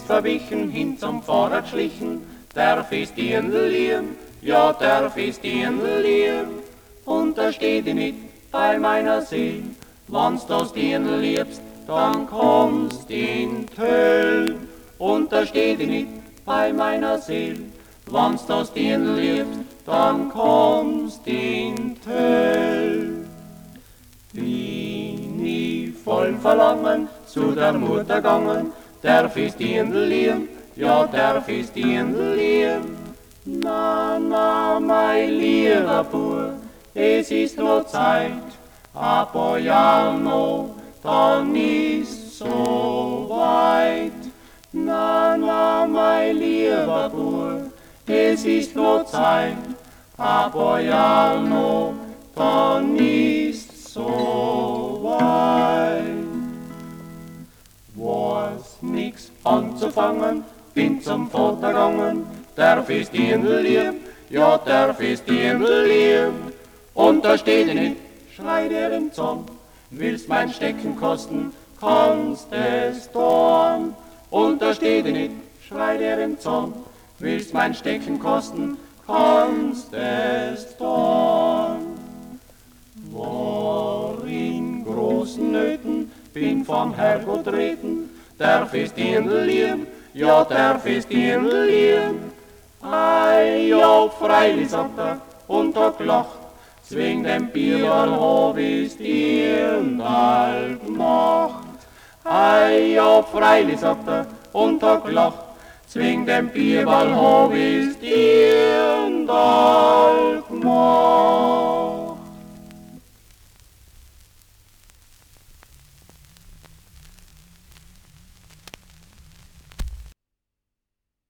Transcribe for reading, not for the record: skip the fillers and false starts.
ist verwichen, hin zum Vorrat schlichen, darf es Dirndl lieben, ja darf es Dirndl lieben. Und da steht ich nicht bei meiner Seele, wann's das Dirndl liebst, dann kommst in Töll. Und da steht ich nicht bei meiner Seele, wann's das Dirndl liebst, dann kommst in Töll. Bin ich voll Verlangen zu der Mutter gegangen, darf es Dirndl lieben, ja darf es Dirndl lieben. Na, na, mein lieber Bub, es ist nur Zeit, ein paar Jahre noch, dann ist so weit. Na, na, mein lieber Bub, es ist nur Zeit, ein paar Jahre noch, dann ist so weit. War's nix anzufangen, bin zum Vater gegangen, darf es Dirndl lieben, ja darf es Dirndl lieben. Und da steht er nicht, schreit er im Zorn, willst mein Stecken kosten, kannst es tun. Und da steht er nicht, schreit er im Zorn, willst mein Stecken kosten, kannst es tun. War in großen Nöten, bin vom Herrgott reden, darf es Dirndl lieben, ja darf es Dirndl lieben. Ei, ja, freilich, sagt er, und er gelacht, zwing dem Bierl hab ich's Dirndl gemacht. Ei, ja, freilich, sagt er, und er gelacht, zwing dem Bierl hab ich's Dirndl